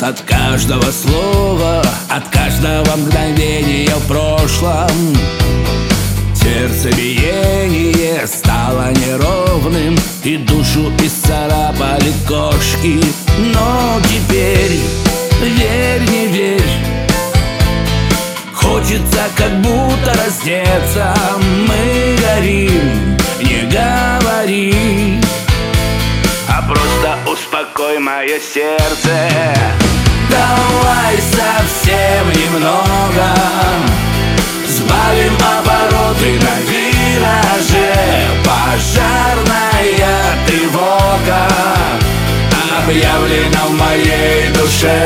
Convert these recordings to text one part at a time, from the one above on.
От каждого слова, от каждого мгновения в прошлом сердцебиение стало неровным, и душу исцарапали кошки. Но теперь, верь, не верь, хочется как будто раздеться. Мы горим, не говори, а просто успокой мое сердце. Давай совсем немного сбавим обороты на вираже. Пожарная тревога объявлена в моей душе.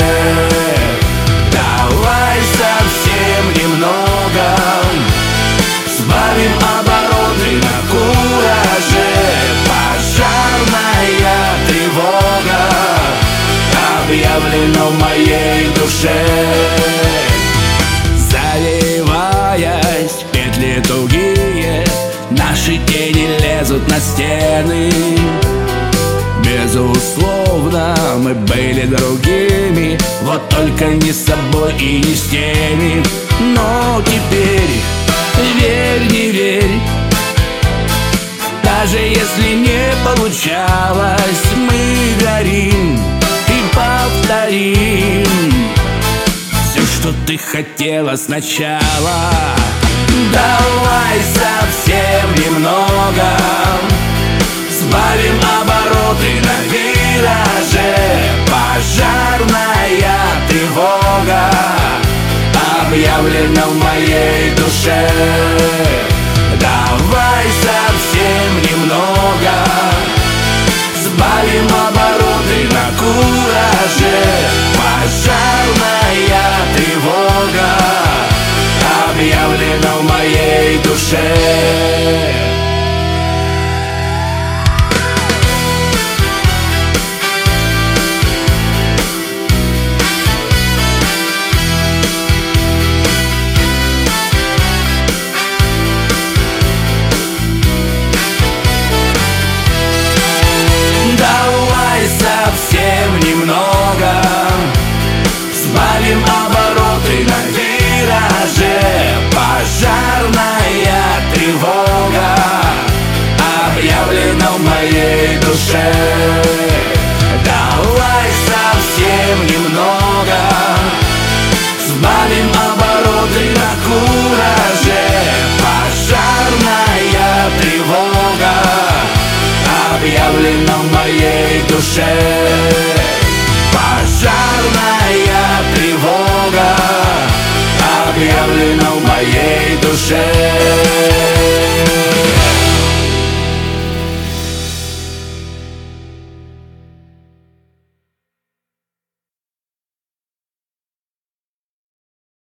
Давай совсем немного сбавим обороты на кураже. Пожарная тревога объявлена в моей душе. Завиваясь, петли тугие, наши тени лезут на стены. Безусловно, мы были другими, вот только не с собой и не с теми. Но теперь, верь, не верь, даже если не получалось, мы горим и повторим все, что ты хотела сначала. Давай совсем немного сбавим обороты на вираже. Пожарная тревога объявлена в моей душе. Давай совсем немного сбавим обороты на кураже. Пожарная тревога объявлена в моей душе. Совсем немного сбавим обороты на вираже. Пожарная тревога объявлена в моей душе. Давай совсем немного сбавим обороты на кураже. Пожарная тревога объявлена в моей душе. Пожарная тревога объявлена в моей душе.